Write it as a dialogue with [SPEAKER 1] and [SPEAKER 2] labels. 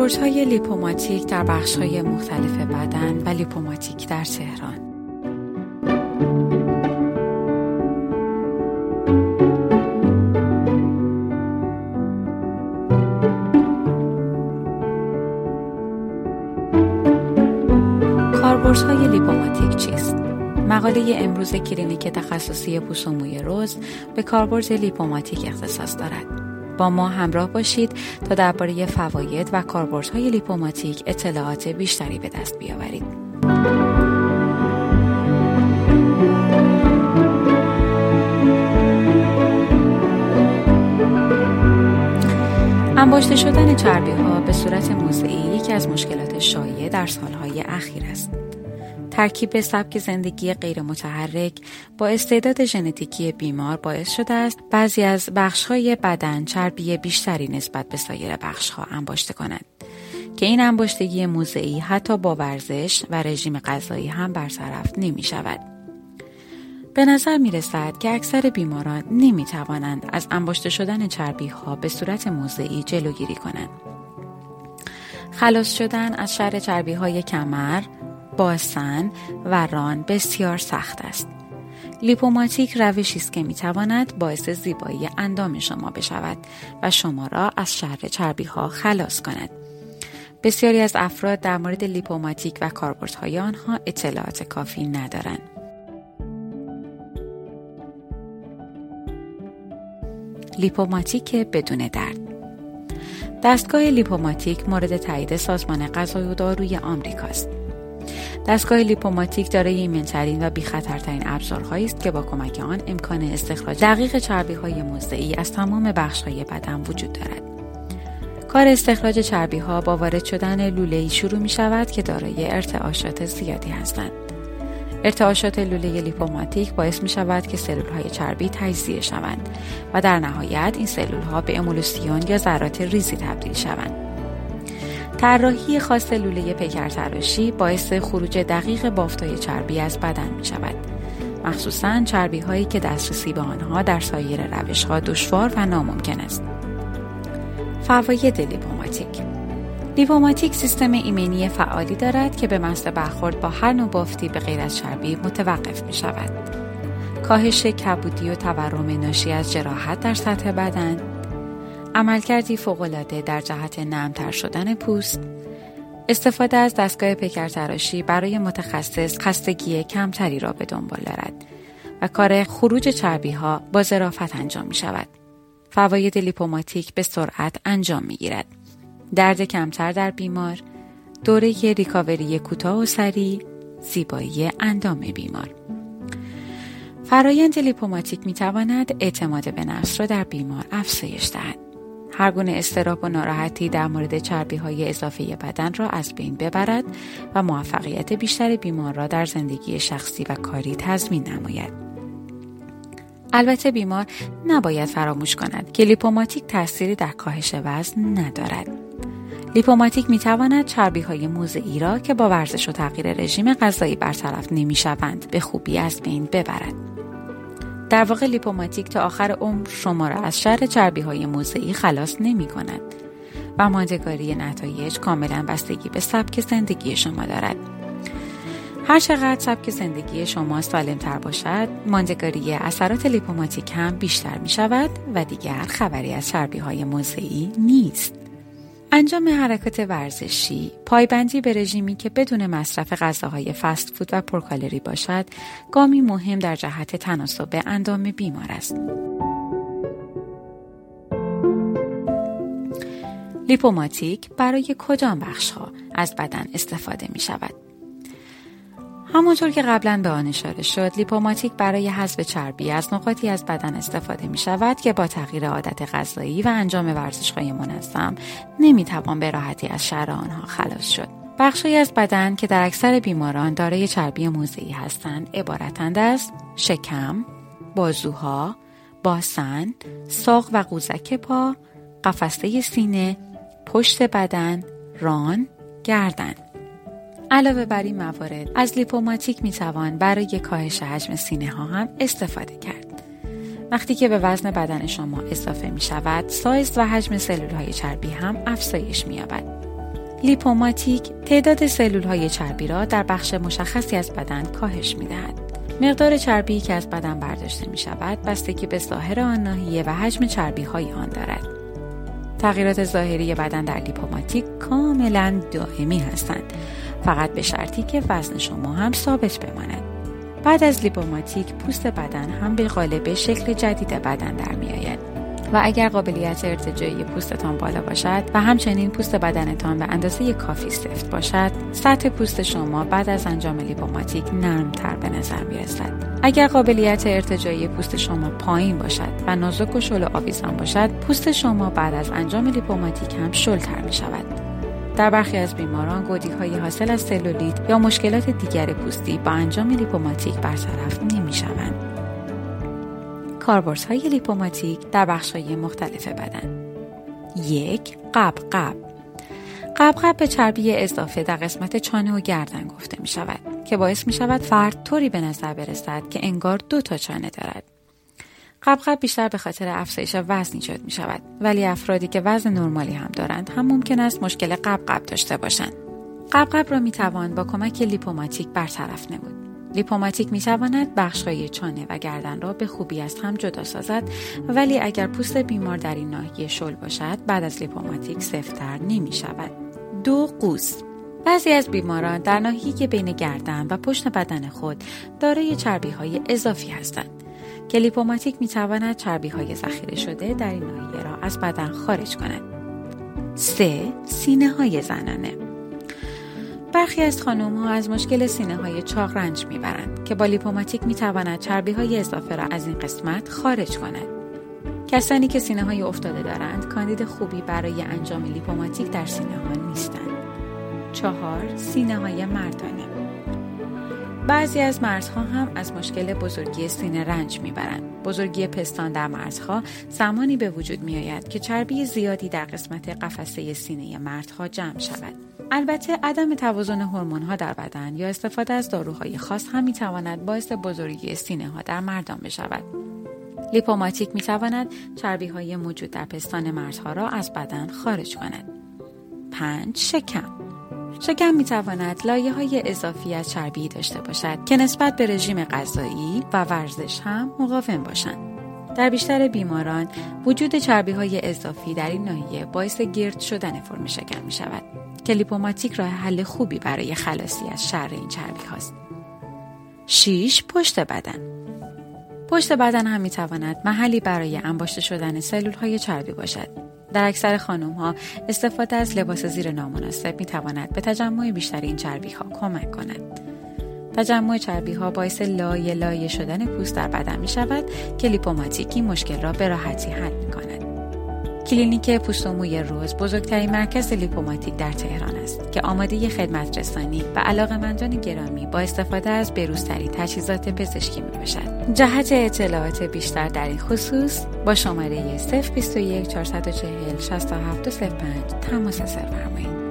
[SPEAKER 1] کاربردهای لیپوماتیک در بخش‌های مختلف بدن و لیپوماتیک در تهران. کاربردهای لیپوماتیک چیست؟ مقاله امروز کلینیک تخصصی پوست و موی رز به کاربرد لیپوماتیک اختصاص دارد. با ما همراه باشید تا درباره فواید و کاربردهای لیپوماتیک اطلاعات بیشتری به دست بیاورید. انباشته شدن چربی‌ها به صورت موضعی یکی از مشکلات شایع در سالهای اخیر است. ترکیب سبک زندگی غیر متحرک با استعداد ژنتیکی بیمار باعث شده است بعضی از بخش‌های بدن چربی بیشتری نسبت به سایر بخش‌ها انباشته کنند که این انباشتگی موضعی حتی با ورزش و رژیم غذایی هم برطرف نمی‌شود. به نظر می‌رسد که اکثر بیماران نمی‌توانند از انباشته شدن چربی‌ها به صورت موضعی جلوگیری کنند. خلاص شدن از شر چربی‌های کمر، باسن و ران بسیار سخت است. لیپوماتیک روشی است که می‌تواند باعث زیبایی اندام شما بشود و شما را از شر چربی‌ها خلاص کند. بسیاری از افراد در مورد لیپوماتیک و کاربردهای آنها اطلاعات کافی ندارند. لیپوماتیک بدون درد. دستگاه لیپوماتیک مورد تایید سازمان غذا و داروی آمریکا است. دستگاه لیپوماتیک دارای ایمن‌ترین و بی‌خطرترین ابزارهایی است که با کمک آن امکان استخراج دقیق چربی‌های موضعی از تمام بخش‌های بدن وجود دارد. کار استخراج چربی‌ها با وارد شدن لوله‌ای شروع می‌شود که دارای ارتعاشات زیادی هستند. ارتعاشات لوله لیپوماتیک باعث می‌شود که سلول‌های چربی تجزیه شوند و در نهایت این سلول‌ها به امولوسیون یا ذرات ریزی تبدیل شوند. طراحی خاص لوله پیکرتراشی باعث خروج دقیق بافت‌های چربی از بدن می‌شود، مخصوصاً چربی‌هایی که دسترسی به آنها در سایر روش‌ها دشوار و ناممکن است. فواید لیپوماتیک. لیپوماتیک سیستم ایمنی فعالی دارد که به محض برخورد با هر نوع بافتی به غیر از چربی متوقف می‌شود. کاهش کبودی و تورم ناشی از جراحت در سطح بدن، عملکردی فوق‌العاده در جهت نرم‌تر شدن پوست، استفاده از دستگاه پیکرتراشی برای متخصص خستگی کمتری را به دنبال دارد و کار خروج چربی‌ها با ظرافت انجام می‌شود. فواید لیپوماتیک به سرعت انجام می‌گیرد. درد کمتر در بیمار، دوره ریکاوری کوتاه و سریع، زیبایی اندام بیمار. فرایند لیپوماتیک می‌تواند اعتماد به نفس را در بیمار افزایش دهد. هر گونه اضطراب و ناراحتی در مورد چربی‌های اضافی بدن را از بین ببرد و موفقیت بیشتر بیمار را در زندگی شخصی و کاری تضمین نماید. البته بیمار نباید فراموش کند که لیپوماتیک تأثیری در کاهش وزن ندارد. لیپوماتیک می‌تواند چربی‌های موضعی را که با ورزش و تغییر رژیم غذایی برطرف نمی‌شوند به خوبی از بین ببرد. در واقع لیپوماتیک تا آخر عمر شما را از شر چربی‌های موضعی خلاص نمی‌کند و ماندگاری نتایج کاملاً بستگی به سبک زندگی شما دارد. هر چقدر سبک زندگی شما سالم‌تر باشد، ماندگاری اثرات لیپوماتیک هم بیشتر می‌شود و دیگر خبری از چربی‌های موضعی نیست. انجام حرکات ورزشی، پایبندی به رژیمی که بدون مصرف غذاهای فست فود و پرکالری باشد، گامی مهم در جهت تناسب اندام بیمار است. لیپوماتیک برای کدام بخش‌ها از بدن استفاده می‌شود؟ همونطور که قبلا به آن اشاره شد، لیپوماتیک برای حذف چربی از نقاطی از بدن استفاده می شود که با تغییر عادت غذایی و انجام ورزش‌های منظم نمی‌توان به راحتی از شر آنها خلاص شد. بخش‌هایی از بدن که در اکثر بیماران دارای چربی موضعی هستند عبارتند از شکم، بازوها، باسن، ساق و قوزک پا، قفسه سینه، پشت بدن، ران، گردن. علاوه بر این موارد از لیپوماتیک میتوان برای کاهش حجم سینه ها هم استفاده کرد. وقتی که به وزن بدن شما اضافه می شود، سایز و حجم سلول های چربی هم افزایش می یابد. لیپوماتیک تعداد سلول‌های چربی را در بخش مشخصی از بدن کاهش می‌دهد. مقدار چربی که از بدن برداشته می‌شود بستگی به ظاهر آن ناحیه و حجم چربی‌های آن دارد. تغییرات ظاهری بدن در لیپوماتیک کاملاً دائمی هستند، فقط به شرطی که وزن شما هم ثابت بماند. بعد از لیپوماتیک پوست بدن هم به قالب شکل جدید بدن در می‌آید و اگر قابلیت ارتجاعی پوستتان بالا باشد و همچنین پوست بدنتان به اندازه کافی سفت باشد، سطح پوست شما بعد از انجام لیپوماتیک نرم‌تر به نظر می‌رسد. اگر قابلیت ارتجاعی پوست شما پایین باشد و نازک و شل و آویزان باشد، پوست شما بعد از انجام لیپوماتیک هم شل‌تر می‌شود. در برخی از بیماران گودی‌های حاصل از سلولیت یا مشکلات دیگر پوستی با انجام لیپوماتیک برطرف نمی‌شوند. کاربردهای لیپوماتیک در بخش‌های مختلف بدن. 1. قبقب. قبقب به چربی اضافه در قسمت چانه و گردن گفته می شود که باعث می شود فرد طوری به نظر برسد که انگار 2 تا چانه دارد. قبقب بیشتر به خاطر افزایش وزن ایجاد می شود، ولی افرادی که وزن نرمالی هم دارند هم ممکن است مشکل قبقب داشته باشند. قبقب را می توان با کمک لیپوماتیک برطرف نمود. لیپوماتیک می تواند بخش‌های چانه و گردن را به خوبی از هم جدا سازد، ولی اگر پوست بیمار در این ناحیه شل باشد بعد از لیپوماتیک سفت‌تر نمی شود. 2. قوز. بعضی از بیماران در ناحیه بین گردن و پشت بدن خود دارای چربی‌های اضافی هستند که لیپوماتیک می تواند چربی‌های ذخیره شده در این ناحیه را از بدن خارج کند. 3. سینه‌های زنانه. برخی از خانم‌ها از مشکل سینه‌های چاق رنج می‌برند که با لیپوماتیک می‌تواند چربی‌های اضافه را از این قسمت خارج کند. کسانی که سینه‌های افتاده دارند کاندید خوبی برای انجام لیپوماتیک در سینه‌ها نیستند. 4. سینه‌های مردانه. بعضی از مردها هم از مشکل بزرگی سینه رنج می‌برند. بزرگی پستان در مردها زمانی به وجود می‌آید که چربی زیادی در قسمت قفسه سینه مردها جمع شود. البته عدم توازن هورمون‌ها در بدن یا استفاده از داروهای خاص هم می‌تواند باعث بزرگی سینه‌ها در مردان بشود. لیپوماتیک می‌تواند چربی‌های موجود در پستان مردها را از بدن خارج کند. 5. شکم. شکم می‌تواند لایه‌های اضافی از چربی داشته باشد که نسبت به رژیم غذایی و ورزش هم مقاوم باشند. در بیشتر بیماران وجود چربی‌های اضافی در این ناحیه باعث گرد شدن فرم شکم می‌شود که لیپوماتیک راه حل خوبی برای خلاصی از شر این چربی هاست. 6. پشت بدن. پشت بدن هم می‌تواند محلی برای انباشته شدن سلول‌های چربی باشد. در اکثر خانم‌ها استفاده از لباس زیر نامناسب می‌تواند به تجمع بیشتر این چربی‌ها کمک کند. تجمع چربی‌ها باعث لایه شدن پوست در بدن می‌شود که لیپوماتیک این مشکل را به راحتی حل می‌کند. کلینیک پوست و موی روز بزرگترین مرکز لیپوماتیک در تهران است که آماده خدمت رسانی و علاقه‌مندان گرامی با استفاده از به‌روزترین تجهیزات پزشکی می‌باشد. جهت اطلاعات بیشتر در این خصوص با شماره 021 440 6705 تماس فرمایید.